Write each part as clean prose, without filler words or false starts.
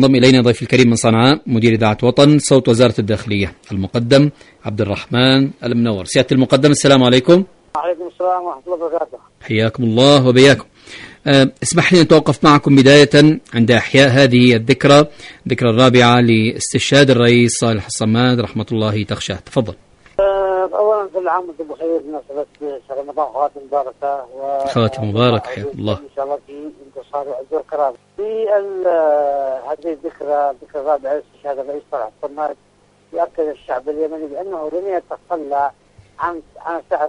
ينضم إلينا ضيف الكريم من صنعاء مدير إذاعة وطن صوت وزارة الداخلية المقدم عبد الرحمن المنور. سيادة المقدم السلام عليكم. وعليكم السلام ورحمة الله وبركاته. حياكم الله وبياكم. اسمح لي أن أتوقف معكم بداية عند إحياء هذه الذكرى الرابعة لاستشهاد الرئيس صالح الصماد رحمة الله تخشاه. تفضل. أولا كل عام وأنتم بخير بمناسبة شهر رمضان خواتم مباركة خواتم مبارك حياكم الله. إن شاء الله في انتصار وعزو الكرامة. في هذه الذكرى الرابعة لاستشهاد الرئيس صالح الصماد يؤكد الشعب اليمني بأنه لن يتخلى عن سعي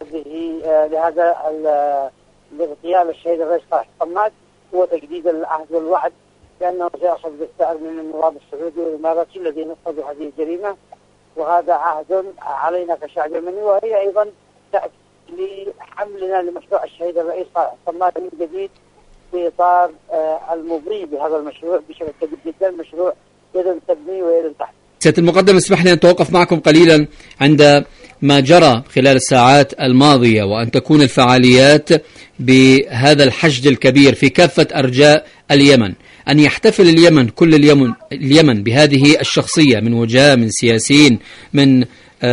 لهذا لاغتيال الشهيد الرئيس صالح الصماد وتجديد العهد والوعد بأنه سيأخذ بالثأر من النظام السعودي والإماراتي الذين نفذوا هذه الجريمة، وهذا عهد علينا كشعب يمني، وهي أيضا تأتي لحملنا لمشروع الشهيد الرئيس صالح الصماد من جديد في إطار المضي بهذا المشروع بشكل كبير جدا، مشروع يد تبني ويد تحت. سيادة المقدم اسمح لي أن أتوقف معكم قليلا عند ما جرى خلال الساعات الماضية، وأن تكون الفعاليات بهذا الحشد الكبير في كافة أرجاء اليمن، أن يحتفل اليمن كل اليمن بهذه الشخصية من وجهاء، من سياسيين، من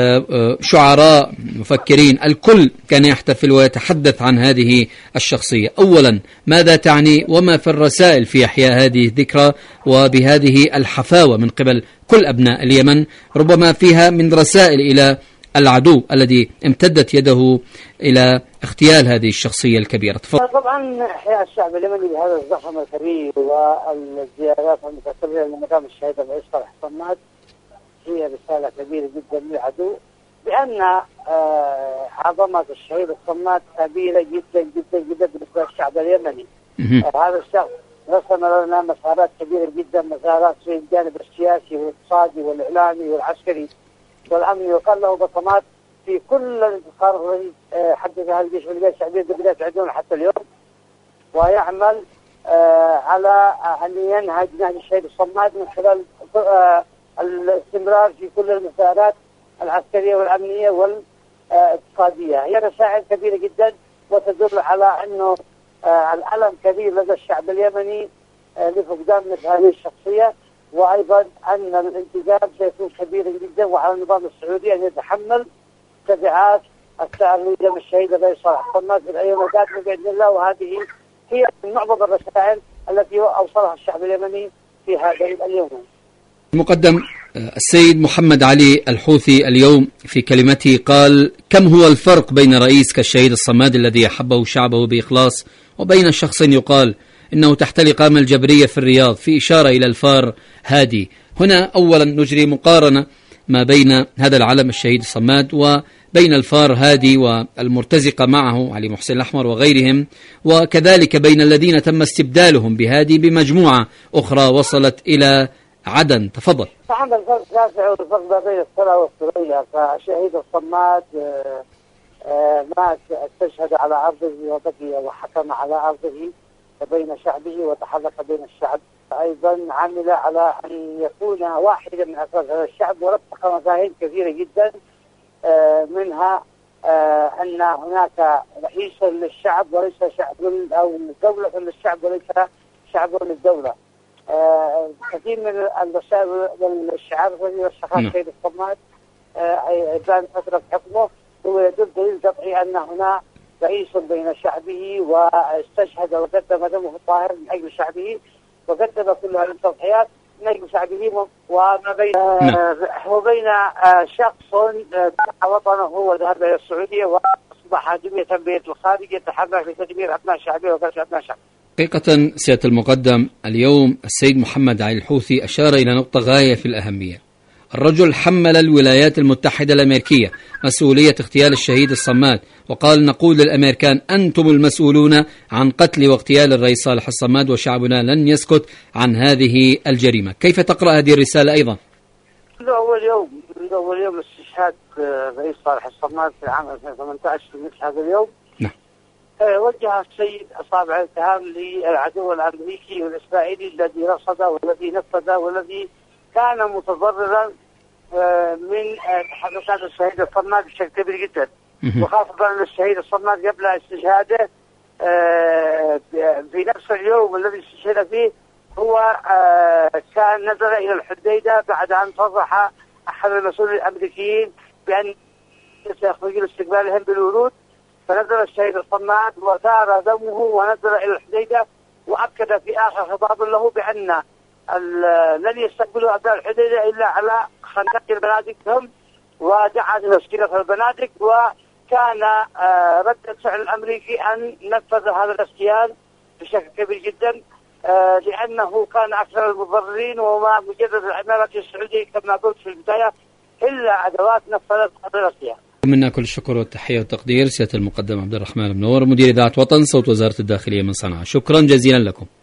شعراء، مفكرين، الكل كان يحتفل ويتحدث عن هذه الشخصية. أولا ماذا تعني وما في الرسائل في إحياء هذه الذكرى وبهذه الحفاوة من قبل كل أبناء اليمن، ربما فيها من رسائل إلى العدو الذي امتدت يده إلى اغتيال هذه الشخصية الكبيرة. طبعا إحياء الشعب اليمني بهذا الزخم الكبير والزيارات المتكررة لمقام الشهيد الرئيس صالح الصماد هي رسالة كبيرة جدا للعدو بأن عظمة الشهيد الصماد كبيرة جدا جدا جدا بالنسبة للشعب اليمني. هذا الشخص رسم لنا مسارات كبيرة جدا، مسارات في الجانب السياسي والاقتصادي والإعلامي والعسكري والأمني، وكان له بصمات في كل الانتصار الذي حدثها الجيش والجيش الشعبية بداية عدونا حتى اليوم، ويعمل على أن ينهج نهج الشهيد الصماد من خلال الاستمرار في كل المسارات العسكرية والأمنية والاقتصادية. هي رسائل كبيرة جدا وتدل على أنه الألم كبير لدى الشعب اليمني لفقدان مثل هذه الشخصية، وأيضا أن الانتقام سيكون كبيرا جدا، وعلى النظام السعودي أن يتحمل تبعات الثأر لدم الشهيد الرئيس صالح الصماد في الأيام القادمة بإذن الله. وهذه هي من معظم الرسائل التي أوصلها الشعب اليمني في هذا اليوم. المقدم السيد محمد علي الحوثي اليوم في كلمته قال: كم هو الفرق بين رئيس كالشهيد الصماد الذي أحبه شعبه بإخلاص وبين شخص يقال إنه تحت الإقامة الجبرية في الرياض، في إشارة إلى الفار هادي. هنا أولا نجري مقارنة ما بين هذا العلم الشهيد الصماد وبين الفار هادي والمرتزقة معه علي محسن الأحمر وغيرهم، وكذلك بين الذين تم استبدالهم بهادي بمجموعة أخرى وصلت إلى عدن. تفضل. طبعا الفرق شاسع، والفرق بين الصلاة والثريا. فشهيد الصماد مات استشهد على أرضه وبقي وحكم على أرضه وبين شعبه وتحرك بين الشعب، أيضا عمل على أن يكون واحدا من أساس هذا الشعب، ورسخ مفاهيم كثيرة جدا منها أن هناك رئيس للشعب وليس شعب، أو دولة للشعب وليس شعب للدولة. كثير من الرسائل والشعار الذي رسخها السيد الصماد بان فترة حكمه هو يدل دليل قطعي أن هنا رئيس بين شعبه، واستشهد وقدم دمه الطاهر من أجل شعبه، وقدم كل هذه التضحيات من أجل شعبه، وما بين وبين شخص باع وطنه وذهب إلى السعودية وأصبح دمية بيت الخارج يتحرك لتدمير أبناء شعبه وكسر أبناء شعبه. حقيقة سيادة المقدم اليوم السيد محمد علي الحوثي أشار إلى نقطة غاية في الأهمية. الرجل حمل الولايات المتحدة الأمريكية مسؤولية اغتيال الشهيد الصماد، وقال: نقول للأمريكان أنتم المسؤولون عن قتل واغتيال الرئيس صالح الصماد، وشعبنا لن يسكت عن هذه الجريمة. كيف تقرأ هذه الرسالة أيضا؟ منذ أول يوم استشهاد الرئيس صالح الصماد في عام 2018 في مثل هذا اليوم وجه السيد أصابع الاتهام للعدو الأمريكي والإسرائيلي الذي رصد والذي نفذ والذي كان متضررا من تحركات الشهيد الصماد بشكل كبير جدا، وخاصة أن الشهيد الصماد قبل استشهاده في نفس اليوم الذي استشهد فيه هو كان نزل إلى الحديدة بعد أن صرح أحد المسؤولين الأمريكيين بأن سيخرجون استقبالهم بالورود، فنزل الشهيد الصماد وثار دمه ونزل إلى الحديدة، وأكد في آخر خطاب له بأن لن يستقبلوا أبناء الحديدة إلا على خندق البنادق، ودعا لتسكينة البنادق. وكان ردة فعل الأمريكي أن نفذ هذا الاغتيال بشكل كبير جدا، لأنه كان أكثر المضررين وما مجرد العمالة السعودية كما قلت في البداية إلا أدوات نفذت هذا الاغتيال. منا كل الشكر والتحية والتقدير سيادة المقدم عبد الرحمن المنور، مدير إذاعة وطن صوت وزارة الداخلية من صنعاء. شكرا جزيلا لكم.